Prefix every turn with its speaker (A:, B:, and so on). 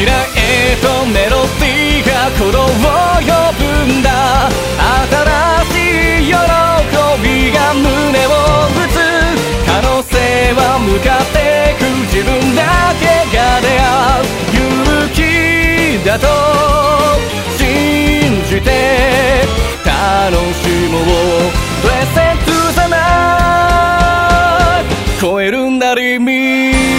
A: 未来へとメロディーが鼓動を呼ぶんだ。新しい喜びが胸を打つ。可能性は向かってく。自分だけが出会う勇気だと信じて楽しもう。 Listen to the night 超えるんだリミット